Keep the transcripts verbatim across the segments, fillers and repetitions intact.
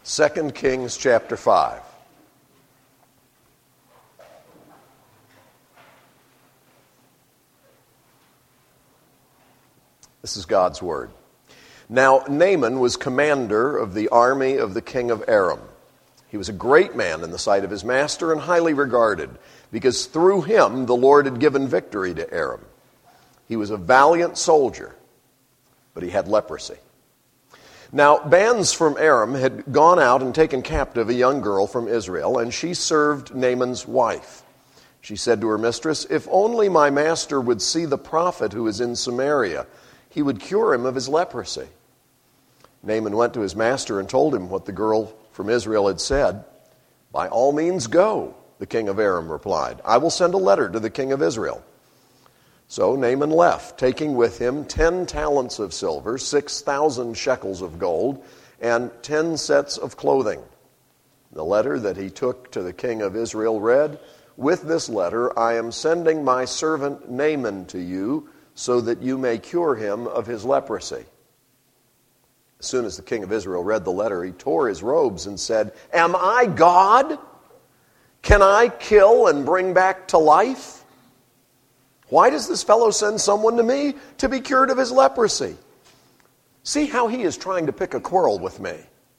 Second Kings chapter five. This is God's word. Now Naaman was commander of the army of the king of Aram. He was a great man in the sight of his master and highly regarded, because through him the Lord had given victory to Aram. He was a valiant soldier, but he had leprosy. Now bands from Aram had gone out and taken captive a young girl from Israel, and she served Naaman's wife. She said to her mistress, "If only my master would see the prophet who is in Samaria, he would cure him of his leprosy." Naaman went to his master and told him what the girl from Israel had said. "By all means go," the king of Aram replied. "I will send a letter to the king of Israel." So Naaman left, taking with him ten talents of silver, six thousand shekels of gold, and ten sets of clothing. The letter that he took to the king of Israel read, "With this letter I am sending my servant Naaman to you, so that you may cure him of his leprosy." As soon as the king of Israel read the letter, he tore his robes and said, "Am I God? Can I kill and bring back to life? Why does this fellow send someone to me to be cured of his leprosy? See how he is trying to pick a quarrel with me."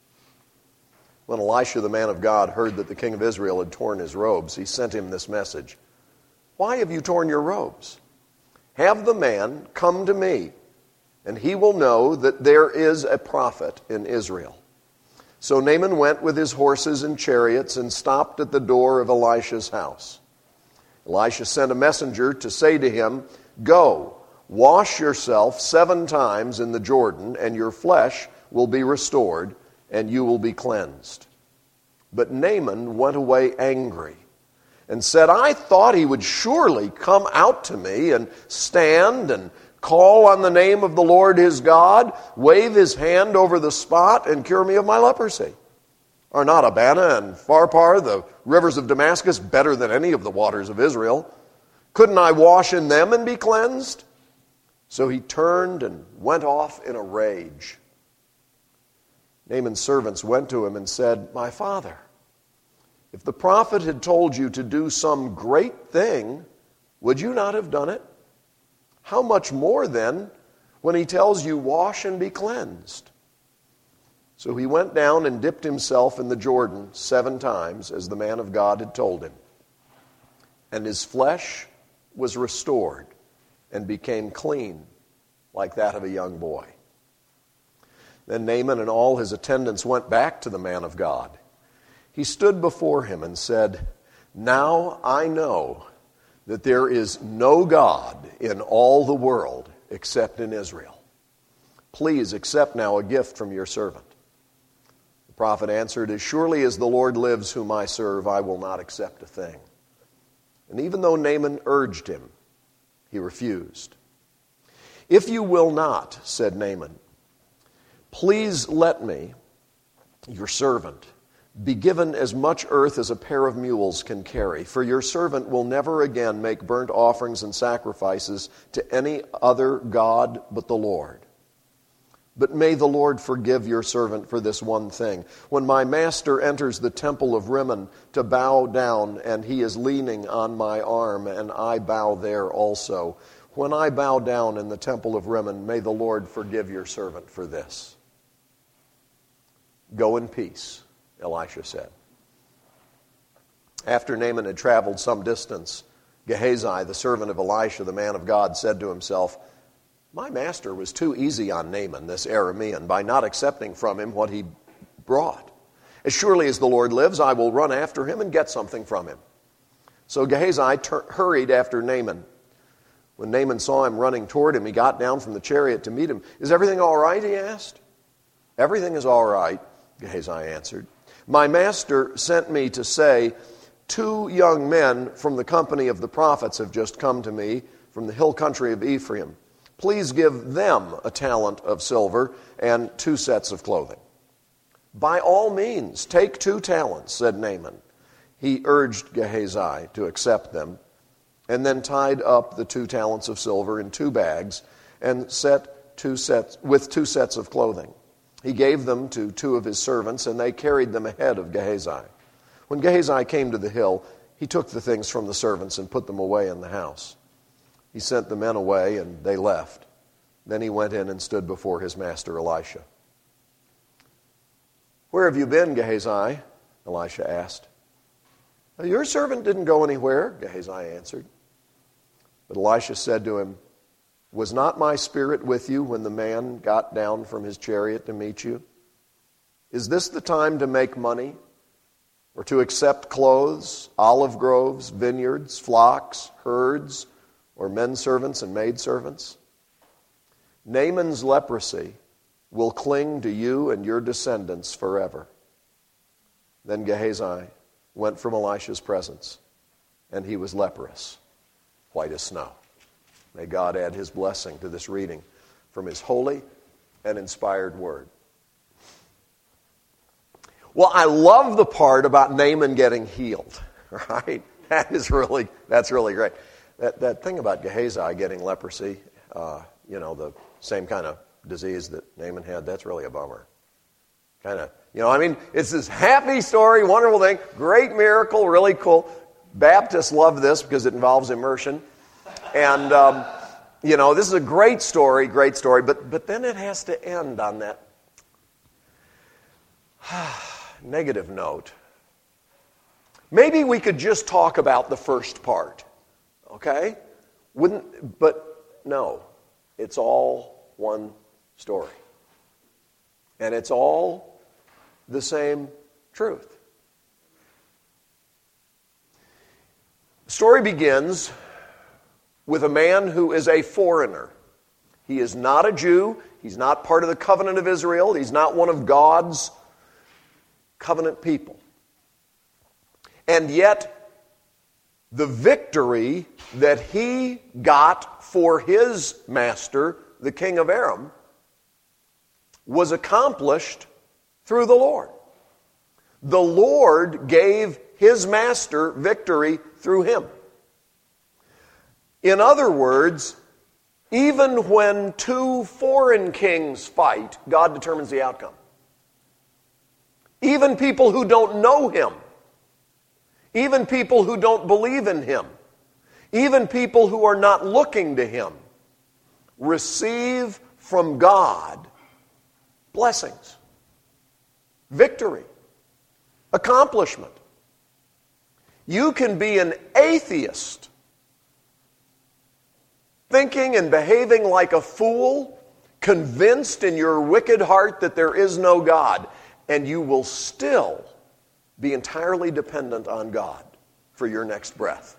When Elisha, the man of God, heard that the king of Israel had torn his robes, he sent him this message: "Why have you torn your robes? Have the man come to me, and he will know that there is a prophet in Israel." So Naaman went with his horses and chariots and stopped at the door of Elisha's house. Elisha sent a messenger to say to him, "Go, wash yourself seven times in the Jordan, and your flesh will be restored, and you will be cleansed." But Naaman went away angry and said, "I thought he would surely come out to me and stand and call on the name of the Lord his God, wave his hand over the spot, and cure me of my leprosy. Are not Abana and Pharpar, the rivers of Damascus, better than any of the waters of Israel? Couldn't I wash in them and be cleansed?" So he turned and went off in a rage. Naaman's servants went to him and said, "My father, if the prophet had told you to do some great thing, would you not have done it? How much more then when he tells you, 'Wash and be cleansed'?" So he went down and dipped himself in the Jordan seven times, as the man of God had told him. And his flesh was restored and became clean, like that of a young boy. Then Naaman and all his attendants went back to the man of God. He stood before him and said, "Now I know that there is no God in all the world except in Israel. Please accept now a gift from your servant." The prophet answered, "As surely as the Lord lives whom I serve, I will not accept a thing." And even though Naaman urged him, he refused. "If you will not," said Naaman, "please let me, your servant, be given as much earth as a pair of mules can carry, for your servant will never again make burnt offerings and sacrifices to any other god but the Lord. But may the Lord forgive your servant for this one thing. When my master enters the temple of Rimmon to bow down, and he is leaning on my arm, and I bow there also, when I bow down in the temple of Rimmon, may the Lord forgive your servant for this." "Go in peace," Elisha said. After Naaman had traveled some distance, Gehazi, the servant of Elisha, the man of God, said to himself, "My master was too easy on Naaman, this Aramean, by not accepting from him what he brought. As surely as the Lord lives, I will run after him and get something from him." So Gehazi tur- hurried after Naaman. When Naaman saw him running toward him, he got down from the chariot to meet him. "Is everything all right?" he asked. "Everything is all right," Gehazi answered. "My master sent me to say, 'Two young men from the company of the prophets have just come to me from the hill country of Ephraim. Please give them a talent of silver and two sets of clothing.'" "By all means, take two talents," said Naaman. He urged Gehazi to accept them, and then tied up the two talents of silver in two bags and set two sets with two sets of clothing. he gave them to two of his servants, and they carried them ahead of Gehazi. When Gehazi came to the hill, he took the things from the servants and put them away in the house. He sent the men away, and they left. Then he went in and stood before his master Elisha. "Where have you been, Gehazi?" Elisha asked. "Your servant didn't go anywhere," Gehazi answered. But Elisha said to him, "Was not my spirit with you when the man got down from his chariot to meet you? Is this the time to make money, or to accept clothes, olive groves, vineyards, flocks, herds, or men servants and maid servants? Naaman's leprosy will cling to you and your descendants forever." Then Gehazi went from Elisha's presence, and he was leprous, white as snow. May God add his blessing to this reading from his holy and inspired word. Well, I love the part about Naaman getting healed, right? That is really, that's really great. That that thing about Gehazi getting leprosy, uh, you know, the same kind of disease that Naaman had, that's really a bummer. Kind of, you know, I mean, it's this happy story, wonderful thing, great miracle, really cool. Baptists love this because it involves immersion. And, um, you know, this is a great story, great story, but, but then it has to end on that negative note. Maybe we could just talk about the first part, okay? Wouldn't, but no, it's all one story. And it's all the same truth. The story begins with a man who is a foreigner. He is not a Jew. He's not part of the covenant of Israel. He's not one of God's covenant people. And yet, the victory that he got for his master, the king of Aram, was accomplished through the Lord. The Lord gave his master victory through him. In other words, even when two foreign kings fight, God determines the outcome. Even people who don't know him, even people who don't believe in him, even people who are not looking to him, receive from God blessings, victory, accomplishment. You can be an atheist, thinking and behaving like a fool, convinced in your wicked heart that there is no God, and you will still be entirely dependent on God for your next breath.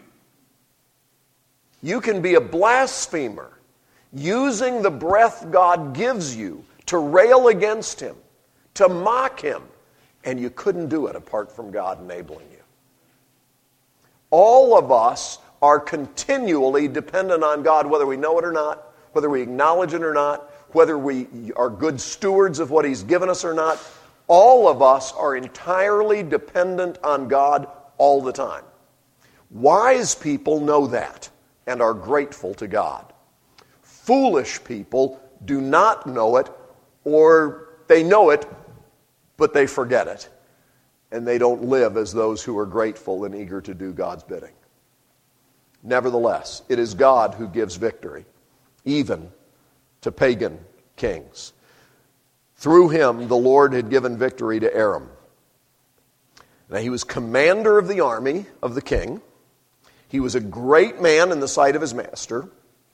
You can be a blasphemer, using the breath God gives you to rail against him, to mock him, and you couldn't do it apart from God enabling you. All of us are continually dependent on God, whether we know it or not, whether we acknowledge it or not, whether we are good stewards of what he's given us or not. All of us are entirely dependent on God all the time. Wise people know that and are grateful to God. Foolish people do not know it, or they know it, but they forget it. And they don't live as those who are grateful and eager to do God's bidding. Nevertheless, it is God who gives victory, even to pagan kings. Through him, the Lord had given victory to Aram. Now, he was commander of the army of the king. He was a great man in the sight of his master.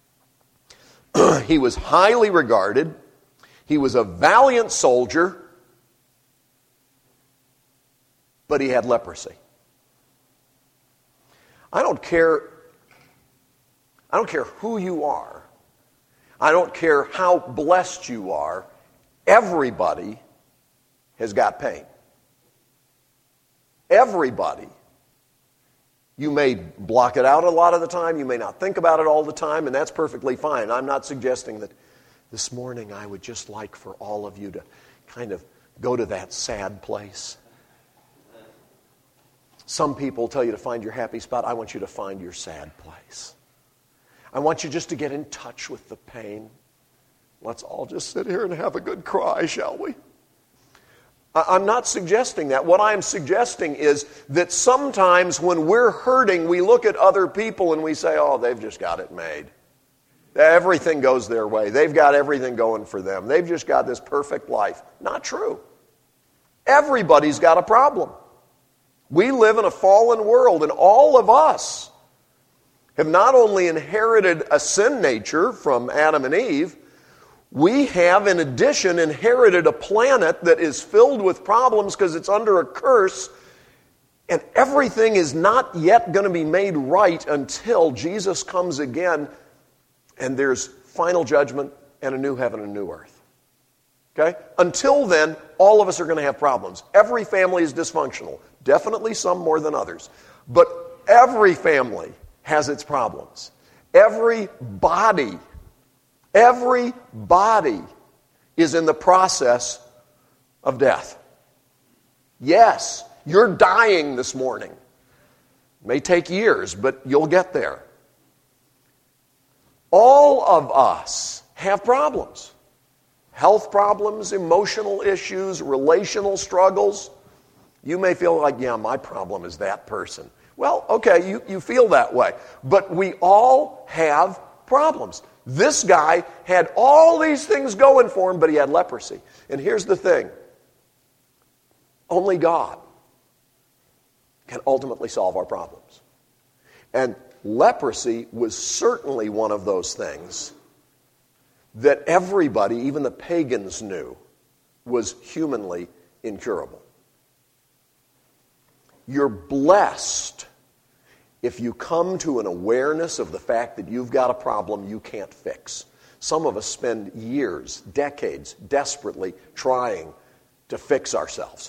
He was highly regarded. He was a valiant soldier, but he had leprosy. I don't care I don't care who you are. I don't care how blessed you are. Everybody has got pain. Everybody. You may block it out a lot of the time. You may not think about it all the time, and that's perfectly fine. I'm not suggesting that this morning I would just like for all of you to kind of go to that sad place. Some people tell you to find your happy spot. I want you to find your sad place. I want you just to get in touch with the pain. Let's all just sit here and have a good cry, shall we? I'm not suggesting that. What I'm suggesting is that sometimes when we're hurting, we look at other people and we say, oh, they've just got it made. Everything goes their way. They've got everything going for them. They've just got this perfect life. Not true. Everybody's got a problem. We live in a fallen world, and all of us have not only inherited a sin nature from Adam and Eve, we have, in addition, inherited a planet that is filled with problems because it's under a curse, and everything is not yet going to be made right until Jesus comes again and there's final judgment and a new heaven and a new earth. Okay? Until then, all of us are going to have problems. Every family is dysfunctional. Definitely some more than others. But every family has its problems. Every body, every body is in the process of death. Yes, you're dying this morning. It may take years, but you'll get there. All of us have problems. Health problems, emotional issues, relational struggles. You may feel like, yeah, my problem is that person. Well, okay, you, you feel that way. But we all have problems. This guy had all these things going for him, but he had leprosy. And here's the thing. Only God can ultimately solve our problems. And leprosy was certainly one of those things that everybody, even the pagans, knew was humanly incurable. You're blessed if you come to an awareness of the fact that you've got a problem you can't fix. Some of us spend years, decades, desperately trying to fix ourselves.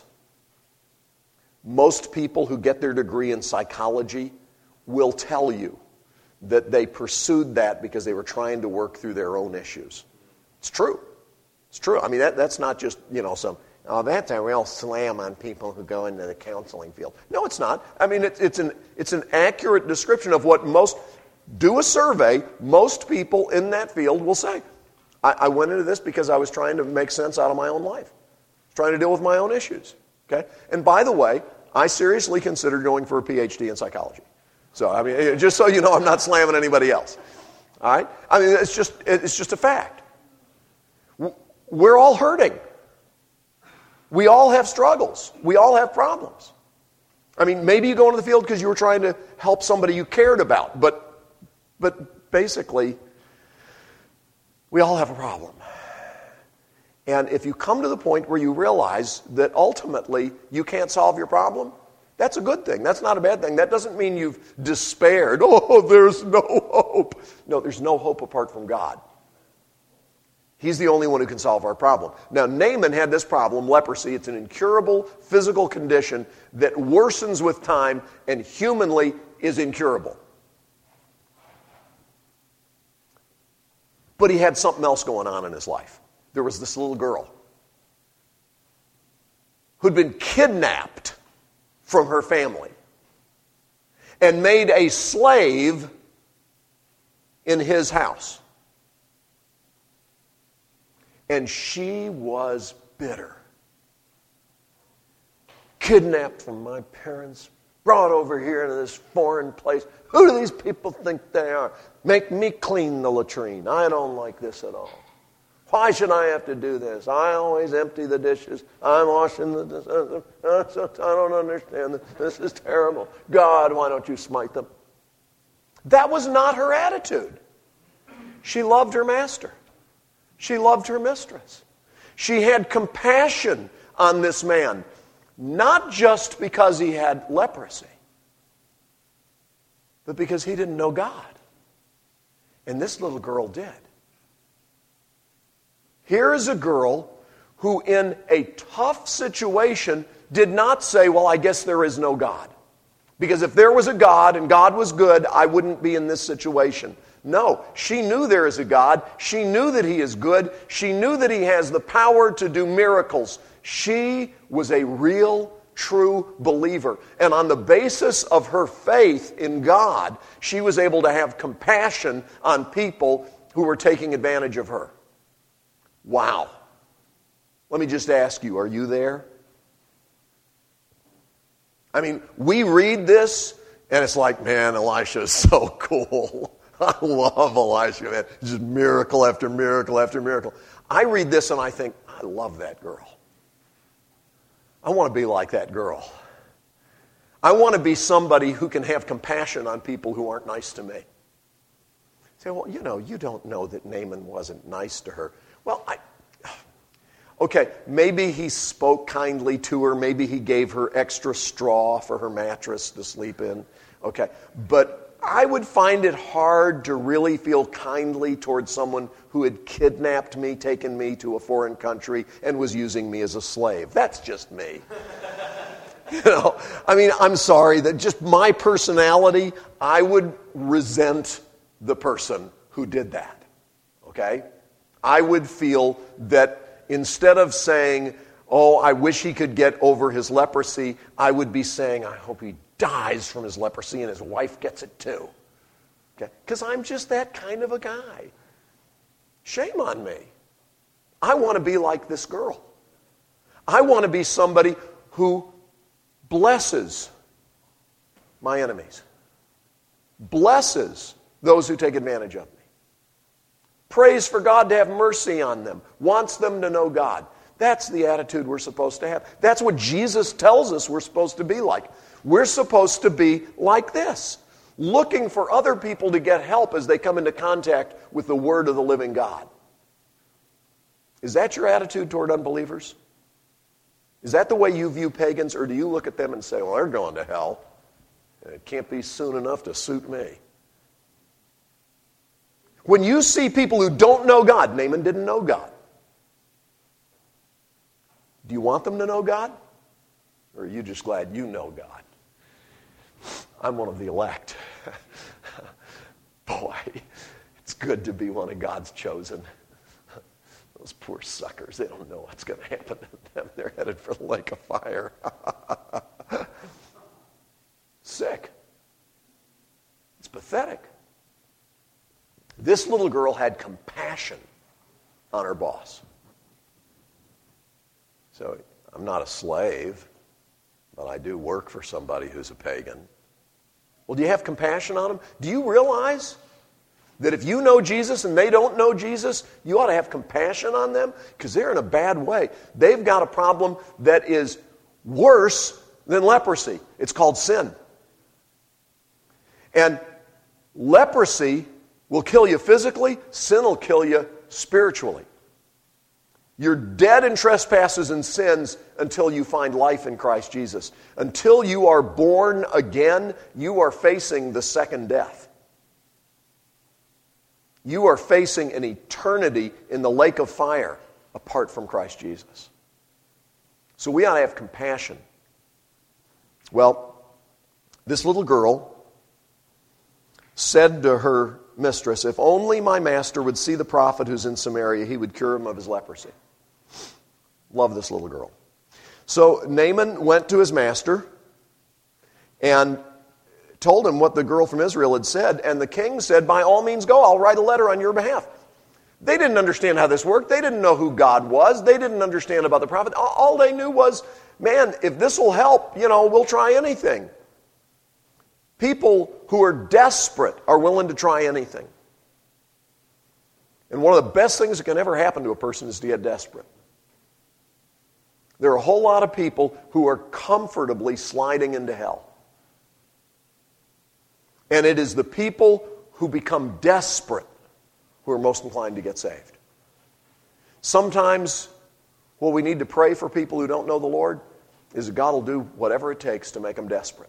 Most people who get their degree in psychology will tell you that they pursued that because they were trying to work through their own issues. It's true. It's true. I mean, that, that's not just, you know, some, oh, that's a real slam on people who go into the counseling field. No, it's not. I mean, it, it's an it's an accurate description of what most, do a survey, most people in that field will say. I, I went into this because I was trying to make sense out of my own life. I was trying to deal with my own issues. Okay? And by the way, I seriously considered going for a P H D in psychology. So, I mean, just so you know, I'm not slamming anybody else. All right? I mean, it's just it's just a fact. We're all hurting. We all have struggles. We all have problems. I mean, maybe you go into the field because you were trying to help somebody you cared about, but but basically, we all have a problem. And if you come to the point where you realize that ultimately you can't solve your problem, that's a good thing. That's not a bad thing. That doesn't mean you've despaired. Oh, there's no hope. No, there's no hope apart from God. He's the only one who can solve our problem. Now, Naaman had this problem, leprosy. It's an incurable physical condition that worsens with time and humanly is incurable. But he had something else going on in his life. There was this little girl who'd been kidnapped from her family and made a slave in his house. And she was bitter. Kidnapped from my parents, brought over here to this foreign place. Who do these people think they are? Make me clean the latrine. I don't like this at all. Why should I have to do this? I always empty the dishes. I'm washing the dishes. I don't understand this. This is terrible. God, why don't you smite them? That was not her attitude. She loved her master. She loved her mistress. She had compassion on this man, not just because he had leprosy, but because he didn't know God. And this little girl did. Here is a girl who in a tough situation did not say, well, I guess there is no God. Because if there was a God and God was good, I wouldn't be in this situation. No, she knew there is a God. She knew that He is good. She knew that He has the power to do miracles. She was a real, true believer. And on the basis of her faith in God, she was able to have compassion on people who were taking advantage of her. Wow. Let me just ask you, are you there? I mean, we read this, and it's like, man, Elisha is so cool. I love Elisha, man. Just miracle after miracle after miracle. I read this, and I think, I love that girl. I want to be like that girl. I want to be somebody who can have compassion on people who aren't nice to me. Say, well, you know, you don't know that Naaman wasn't nice to her. Well, I... Okay, maybe he spoke kindly to her. Maybe he gave her extra straw for her mattress to sleep in. Okay, but I would find it hard to really feel kindly towards someone who had kidnapped me, taken me to a foreign country, and was using me as a slave. That's just me. You know, I mean, I'm sorry, that just my personality, I would resent the person who did that. Okay? I would feel that instead of saying, oh, I wish he could get over his leprosy, I would be saying, I hope he dies from his leprosy and his wife gets it too. Okay? Because I'm just that kind of a guy. Shame on me. I want to be like this girl. I want to be somebody who blesses my enemies, blesses those who take advantage of me, prays for God to have mercy on them, wants them to know God. That's the attitude we're supposed to have. That's what Jesus tells us we're supposed to be like. We're supposed to be like this, looking for other people to get help as they come into contact with the Word of the living God. Is that your attitude toward unbelievers? Is that the way you view pagans, or do you look at them and say, well, they're going to hell, and it can't be soon enough to suit me? When you see people who don't know God, Naaman didn't know God. Do you want them to know God? Or are you just glad you know God? I'm one of the elect. Boy, it's good to be one of God's chosen. Those poor suckers, they don't know what's going to happen to them. They're headed for the lake of fire. Sick. It's pathetic. This little girl had compassion on her boss. So, I'm not a slave, but I do work for somebody who's a pagan. Well, do you have compassion on them? Do you realize that if you know Jesus and they don't know Jesus, you ought to have compassion on them? Because they're in a bad way. They've got a problem that is worse than leprosy. It's called sin. And leprosy will kill you physically, sin will kill you spiritually. You're dead in trespasses and sins until you find life in Christ Jesus. Until you are born again, you are facing the second death. You are facing an eternity in the lake of fire apart from Christ Jesus. So we ought to have compassion. Well, this little girl said to her mistress, if only my master would see the prophet who's in Samaria, he would cure him of his leprosy. Love this little girl. So Naaman went to his master and told him what the girl from Israel had said, and the king said, by all means go, I'll write a letter on your behalf. They didn't understand how this worked. They didn't know who God was. They didn't understand about the prophet. All they knew was, man, if this will help, you know, we'll try anything. People who are desperate are willing to try anything. And one of the best things that can ever happen to a person is to get desperate. There are a whole lot of people who are comfortably sliding into hell. And it is the people who become desperate who are most inclined to get saved. Sometimes what we need to pray for people who don't know the Lord is that God will do whatever it takes to make them desperate.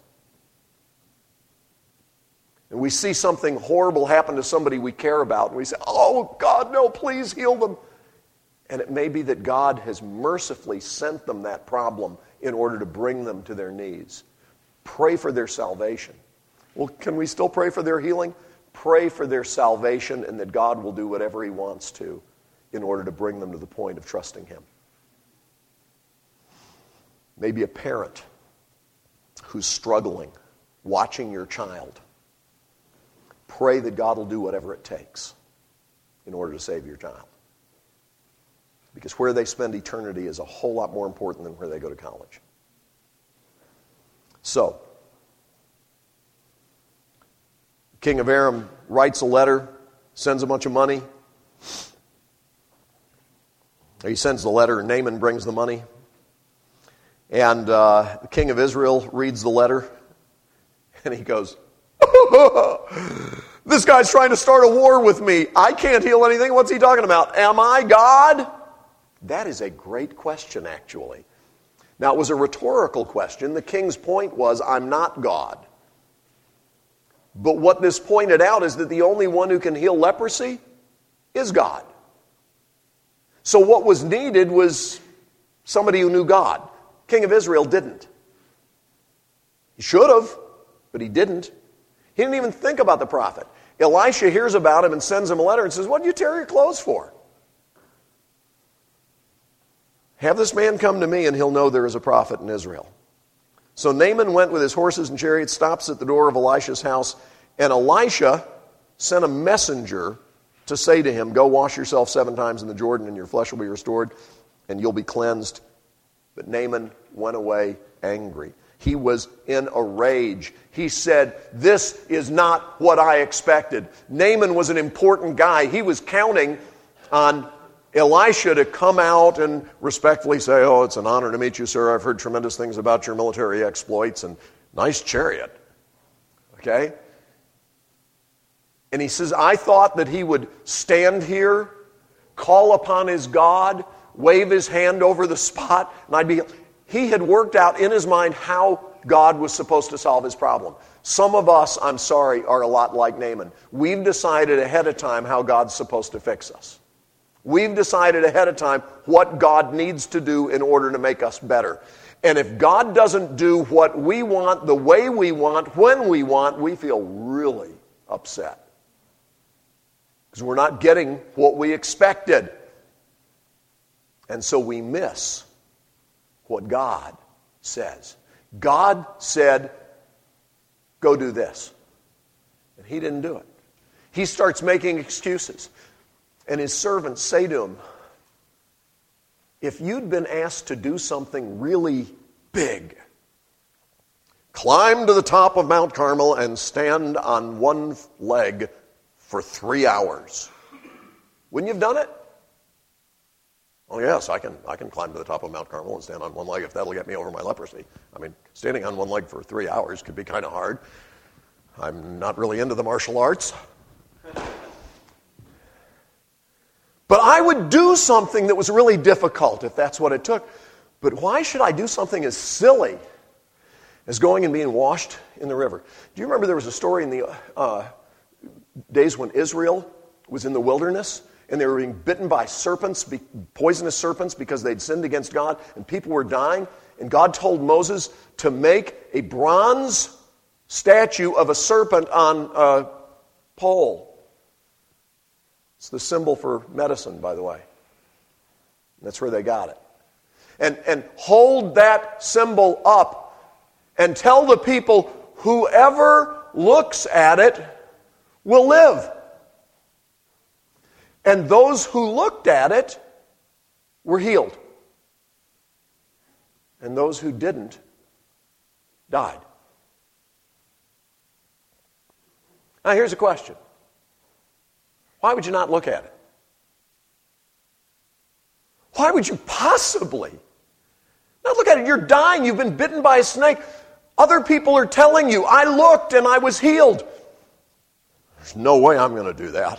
And we see something horrible happen to somebody we care about, and we say, oh, God, no, please heal them. And it may be that God has mercifully sent them that problem in order to bring them to their knees. Pray for their salvation. Well, can we still pray for their healing? Pray for their salvation and that God will do whatever He wants to in order to bring them to the point of trusting Him. Maybe a parent who's struggling, watching your child. Pray that God will do whatever it takes in order to save your child. Because where they spend eternity is a whole lot more important than where they go to college. So, King of Aram writes a letter, sends a bunch of money. He sends the letter, and Naaman brings the money. And uh, the king of Israel reads the letter, and he goes, this guy's trying to start a war with me. I can't heal anything. What's he talking about? Am I God? That is a great question, actually. Now, it was a rhetorical question. The king's point was, I'm not God. But what this pointed out is that the only one who can heal leprosy is God. So what was needed was somebody who knew God. King of Israel didn't. He should have, but he didn't. He didn't even think about the prophet. Elisha hears about him and sends him a letter and says, what did you tear your clothes for? Have this man come to me and he'll know there is a prophet in Israel. So Naaman went with his horses and chariots, stops at the door of Elisha's house, and Elisha sent a messenger to say to him, go wash yourself seven times in the Jordan and your flesh will be restored and you'll be cleansed. But Naaman went away angry. He was in a rage. He said, this is not what I expected. Naaman was an important guy. He was counting on Elisha to come out and respectfully say, oh, it's an honor to meet you, sir. I've heard tremendous things about your military exploits and nice chariot. Okay? And he says, I thought that he would stand here, call upon his God, wave his hand over the spot, and I'd be... He had worked out in his mind how God was supposed to solve his problem. Some of us, I'm sorry, are a lot like Naaman. We've decided ahead of time how God's supposed to fix us. We've decided ahead of time what God needs to do in order to make us better. And if God doesn't do what we want, the way we want, when we want, we feel really upset. Because we're not getting what we expected. And so we miss what God says. God said, go do this. And he didn't do it. He starts making excuses. And his servants say to him, if you'd been asked to do something really big, climb to the top of Mount Carmel and stand on one leg for three hours, wouldn't you have done it? Oh, yes, I can I can climb to the top of Mount Carmel and stand on one leg if that'll get me over my leprosy. I mean, standing on one leg for three hours could be kind of hard. I'm not really into the martial arts. But I would do something that was really difficult if that's what it took. But why should I do something as silly as going and being washed in the river? Do you remember there was a story in the uh, days when Israel was in the wilderness? And they were being bitten by serpents, poisonous serpents, because they'd sinned against God, and people were dying. And God told Moses to make a bronze statue of a serpent on a pole. It's the symbol for medicine, by the way. That's where they got it. And, and hold that symbol up and tell the people, whoever looks at it will live. And those who looked at it were healed. And those who didn't died. Now here's a question. Why would you not look at it? Why would you possibly not look at it? You're dying. You've been bitten by a snake. Other people are telling you, I looked and I was healed. There's no way I'm going to do that.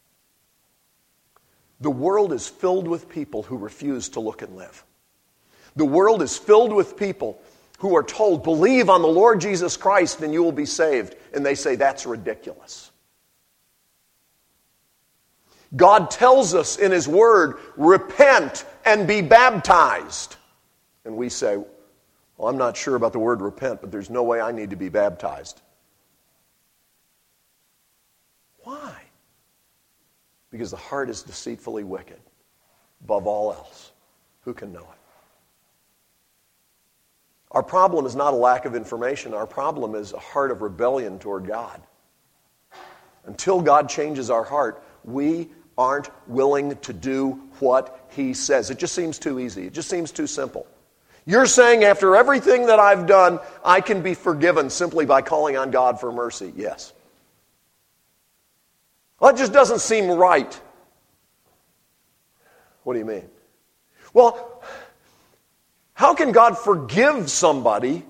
The world is filled with people who refuse to look and live. The world is filled with people who are told, believe on the Lord Jesus Christ and you will be saved. And they say, that's ridiculous. God tells us in His Word, repent and be baptized. And we say, well, I'm not sure about the word repent, but there's no way I need to be baptized. Why? Because the heart is deceitfully wicked. Above all else, who can know it? Our problem is not a lack of information. Our problem is a heart of rebellion toward God. Until God changes our heart, we aren't willing to do what he says. It just seems too easy. It just seems too simple. You're saying after everything that I've done, I can be forgiven simply by calling on God for mercy. Yes. Well, it just doesn't seem right. What do you mean? Well, how can God forgive somebody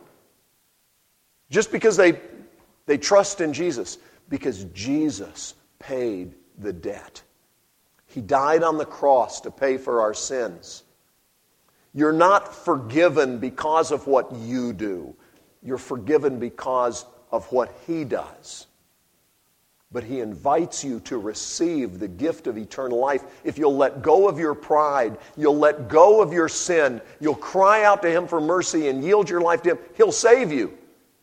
just because they, they trust in Jesus? Because Jesus paid the debt. He died on the cross to pay for our sins. You're not forgiven because of what you do. You're forgiven because of what He does. But He invites you to receive the gift of eternal life. If you'll let go of your pride, you'll let go of your sin, you'll cry out to Him for mercy and yield your life to Him, He'll save you.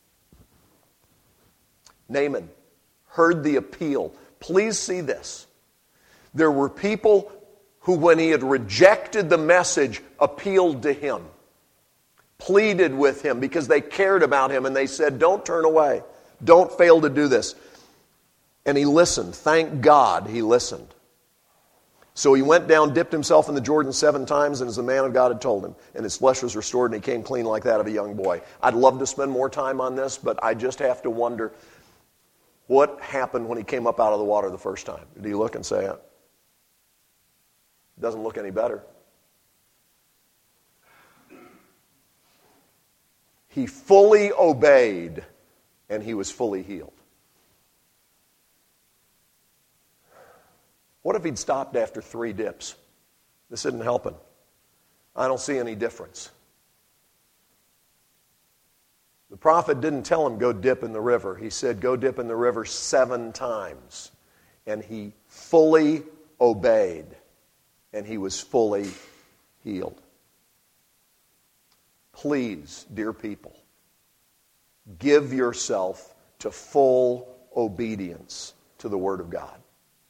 Naaman heard the appeal. Please see this. There were people who, when he had rejected the message, appealed to him, pleaded with him because they cared about him, and they said, don't turn away. Don't fail to do this. And he listened. Thank God he listened. So he went down, dipped himself in the Jordan seven times, and as the man of God had told him, and his flesh was restored, and he came clean like that of a young boy. I'd love to spend more time on this, but I just have to wonder, what happened when he came up out of the water the first time? Did he look and say, it doesn't look any better? He fully obeyed, and he was fully healed. What if he'd stopped after three dips? This isn't helping. I don't see any difference. The prophet didn't tell him, go dip in the river. He said, go dip in the river seven times. And he fully obeyed, and he was fully healed. Please, dear people, give yourself to full obedience to the Word of God.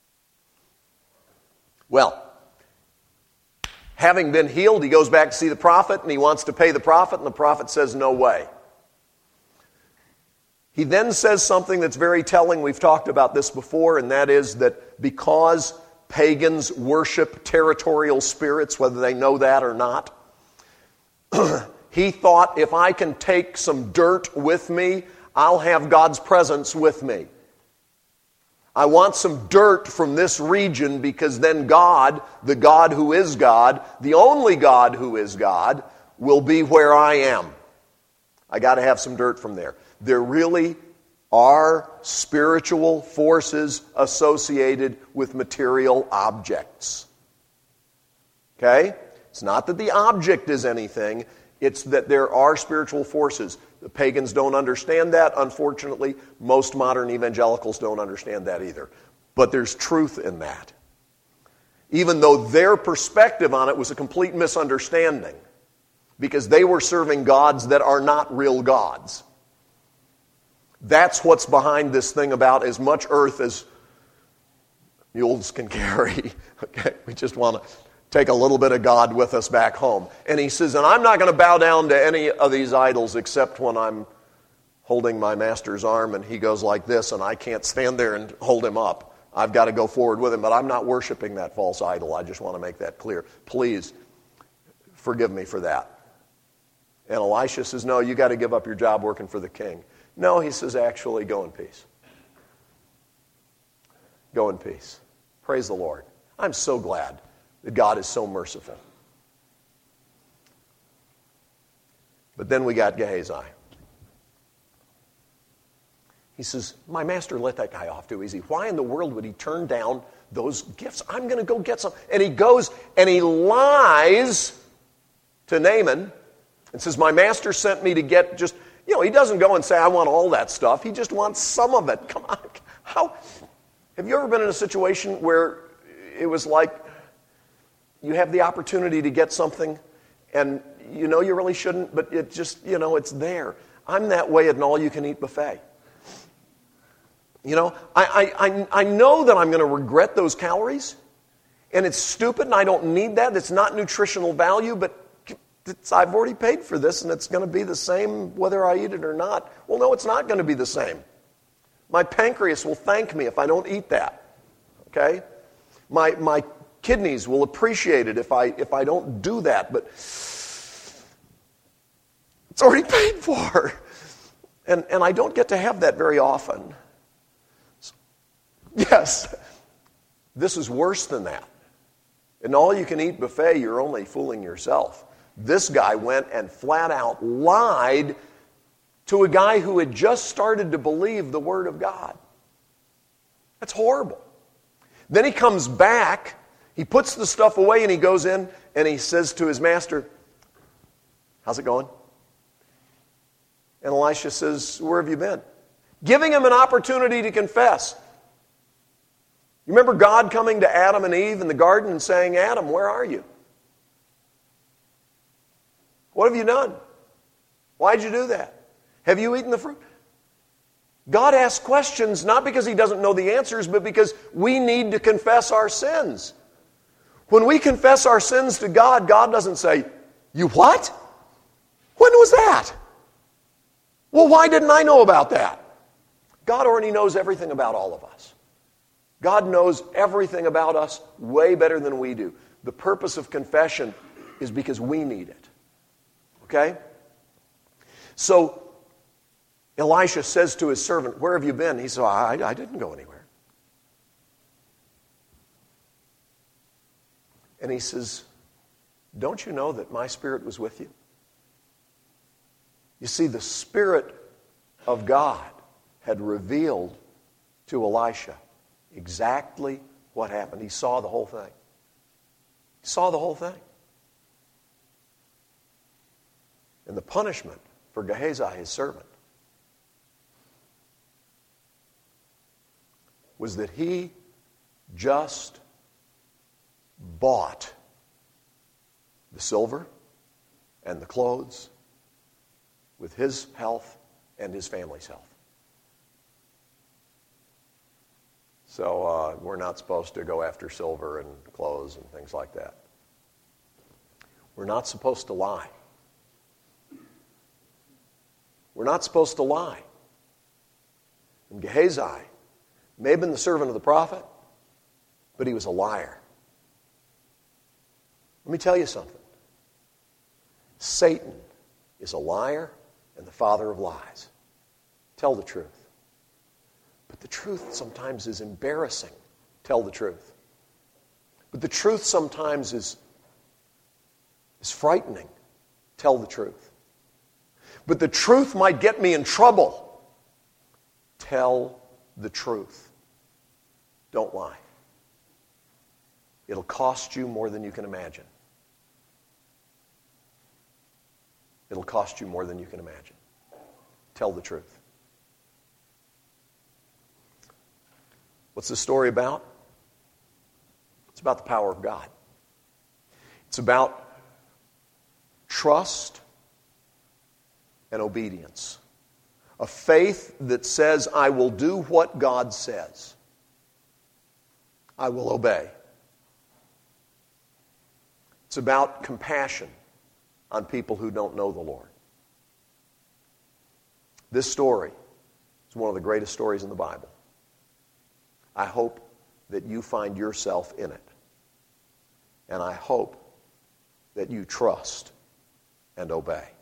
Well, having been healed, he goes back to see the prophet, and he wants to pay the prophet, and the prophet says, no way. He then says something that's very telling. We've talked about this before, and that is that because pagans worship territorial spirits, whether they know that or not, he thought, if I can take some dirt with me, I'll have God's presence with me. I want some dirt from this region because then God, the God who is God, the only God who is God, will be where I am. I got to have some dirt from there. There really are spiritual forces associated with material objects. Okay? It's not that the object is anything, it's that there are spiritual forces. The pagans don't understand that. Unfortunately, most modern evangelicals don't understand that either. But there's truth in that. Even though their perspective on it was a complete misunderstanding, because they were serving gods that are not real gods. That's what's behind this thing about as much earth as mules can carry. Okay, we just want to take a little bit of God with us back home. And he says, and I'm not going to bow down to any of these idols except when I'm holding my master's arm and he goes like this and I can't stand there and hold him up. I've got to go forward with him, but I'm not worshiping that false idol. I just want to make that clear. Please forgive me for that. And Elisha says, no, you got to give up your job working for the king. No, he says, actually, go in peace. Go in peace. Praise the Lord. I'm so glad that God is so merciful. But then we got Gehazi. He says, my master let that guy off too easy. Why in the world would he turn down those gifts? I'm going to go get some. And he goes and he lies to Naaman and says, my master sent me to get just, you know, he doesn't go and say, I want all that stuff. He just wants some of it. Come on. How? Have you ever been in a situation where it was like you have the opportunity to get something and you know you really shouldn't, but it just, you know, it's there. I'm that way at an all-you-can-eat buffet. You know, I, I, I know that I'm going to regret those calories, and it's stupid, and I don't need that. It's not nutritional value, but it's, I've already paid for this, and it's going to be the same whether I eat it or not. Well, no, it's not going to be the same. My pancreas will thank me if I don't eat that. Okay? My, my kidneys will appreciate it if I, if I don't do that, but it's already paid for. And, and I don't get to have that very often. So, yes, this is worse than that. An all-you-can-eat buffet, you're only fooling yourself. This guy went and flat out lied to a guy who had just started to believe the Word of God. That's horrible. Then he comes back, he puts the stuff away, and he goes in and he says to his master, "How's it going?" And Elisha says, "Where have you been?" Giving him an opportunity to confess. You remember God coming to Adam and Eve in the garden and saying, "Adam, where are you? What have you done? Why'd you do that? Have you eaten the fruit?" God asks questions not because he doesn't know the answers, but because we need to confess our sins. When we confess our sins to God, God doesn't say, "You what? When was that? Well, why didn't I know about that?" God already knows everything about all of us. God knows everything about us way better than we do. The purpose of confession is because we need it. Okay? So, Elisha says to his servant, "Where have you been?" He said, I, I didn't go anywhere. And he says, "Don't you know that my spirit was with you?" You see, the Spirit of God had revealed to Elisha exactly what happened. He saw the whole thing. He saw the whole thing. And the punishment for Gehazi, his servant, was that he just bought the silver and the clothes with his health and his family's health. So uh, we're not supposed to go after silver and clothes and things like that. We're not supposed to lie. We're not supposed to lie. And Gehazi may have been the servant of the prophet, but he was a liar. Let me tell you something. Satan is a liar and the father of lies. Tell the truth. But the truth sometimes is embarrassing. Tell the truth. But the truth sometimes is, is frightening. Tell the truth. But the truth might get me in trouble. Tell the truth. Don't lie. It'll cost you more than you can imagine. It'll cost you more than you can imagine. Tell the truth. What's the story about? It's about the power of God. It's about trust and obedience. A faith that says, I will do what God says. I will obey. It's about compassion on people who don't know the Lord. This story is one of the greatest stories in the Bible. I hope that you find yourself in it. And I hope that you trust and obey.